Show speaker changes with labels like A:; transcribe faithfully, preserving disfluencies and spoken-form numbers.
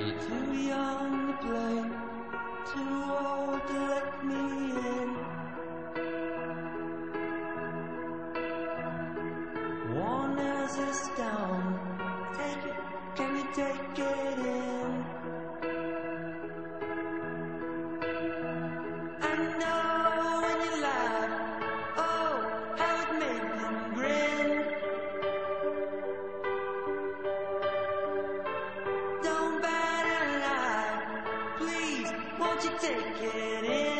A: Too young to play, too old to let me in. Worn as a stone, take it, can you take it in? I know when you laugh, oh, how it made them grin. Don't bat an eye, please, won't you take it in?